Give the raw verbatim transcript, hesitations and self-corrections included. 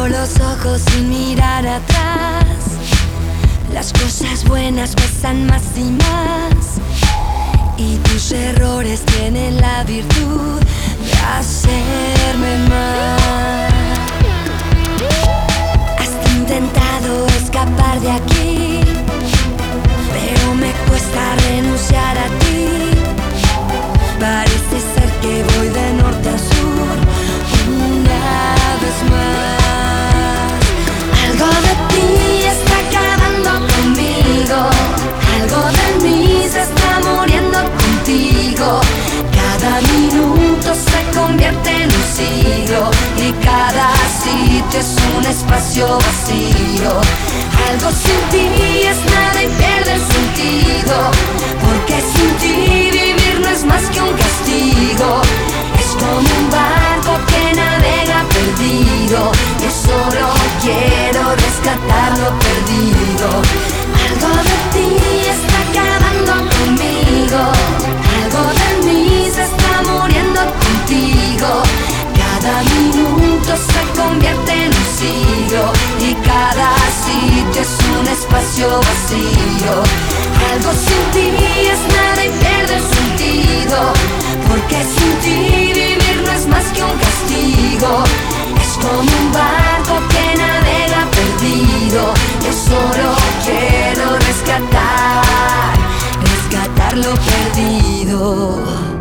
Cierro los ojos sin mirar atrás. Las cosas buenas pesan más y más, y tus errores tienen la virtud de hacerme mal. Has intentado escapar de aquí, pero me cuesta renunciar a ti. Parece ser que voy de norte a sur una vez más. Algo de ti está acabando conmigo, algo de mí se está muriendo contigo. Cada minuto se convierte en un siglo y cada sitio es un espacio vacío. Algo sin ti es nada y pierde el sentido, porque sin ti vivir no es más que un castigo. Es como un barco que navega perdido, yo solo quiero rescatar lo perdido. Algo de ti está acabando conmigo, algo de mí se está muriendo contigo. Cada minuto se convierte en un siglo y cada sitio es un espacio vacío. Algo sin ti es nada y pierde el sentido, porque sin ti vivir no es más que un castigo. Es como un barco que navega perdido, yo solo quiero rescatar, rescatar lo perdido.